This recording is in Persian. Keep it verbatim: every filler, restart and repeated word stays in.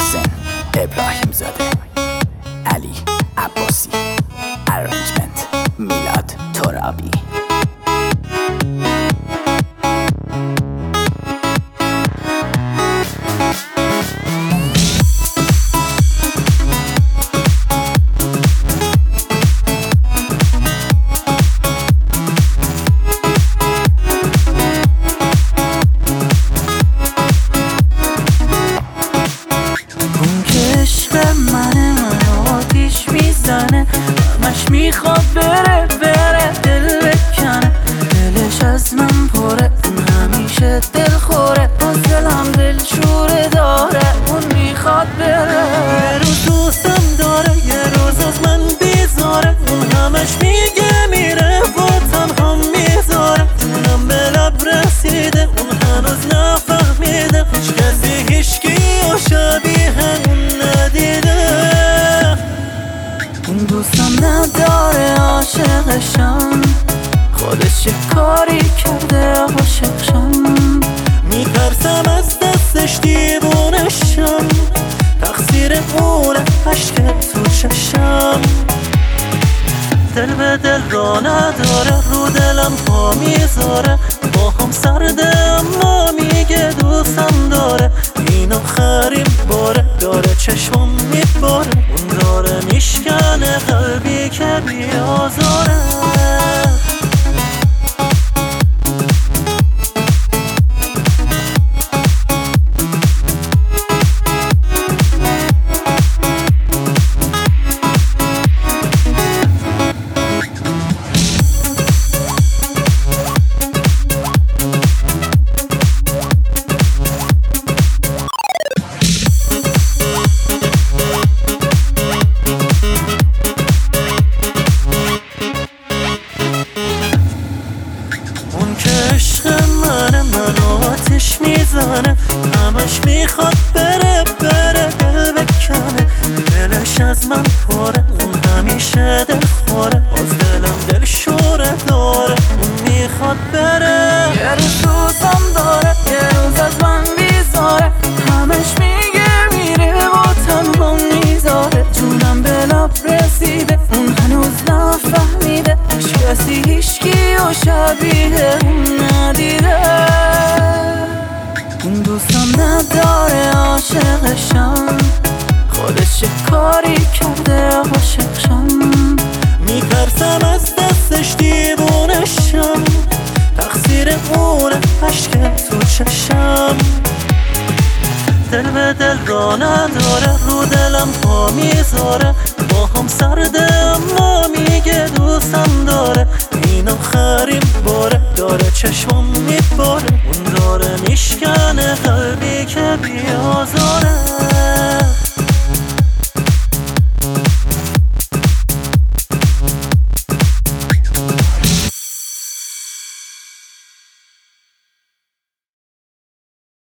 محسن ابراهیم زاده، علی عباسی، ارنجمنت میلاد ترابی. همش میخواد بره بره دل بکنه، دلش از من پره، اون همیشه دل خوره، باز دلم دل شوره داره، اون میخواد بره. یه روز دوستم داره، یه روز از من بیزاره، اون همش میگه میره و تنها میذاره، جونم به لب رسیده، اون هنوز نفهمیده، هیچ کسی هیچکی و شبیه اون ندیده. اون دوستم نداره عاشقشم، خودش یه کاری کرده عاشقشم، میترسم از دستش دیوونشم، تقصیر اونه عشق تو چشم. دل به دل را نداره، رو دلم پا میذاره، با هم سرده اما میگه دوستم داره، این آخرین باره داره چشمم میباره، اون داره میشکنه قلبی که بیازاره. آتش میزنه، همش میخواد بره بره دل بکنه، دلش از من پره، اون همیشه دل خوره، باز دلم دل شوره داره، اون میخواد بره. یه روز دوستم داره، یه روز از من بیزاره، همش میگه میره و تنها میذاره، جونم به لب رسیده، اون هنوز نفهمیده، هیچ کسی هیچکی و شبیه اون ندیده. اون دوستم نداره عاشقشم، خودش یه کاری کرده عاشقشم، میترسم از دستش دیوونشم، تقصیر اونه عشق تو چشم. دل به دل را نداره، رو دلم پا میذاره، با هم سرده اما میگه دوستم داره، این آخرین باره داره چشمم میباره، اون داره میشکنه قلبی که بیازاره.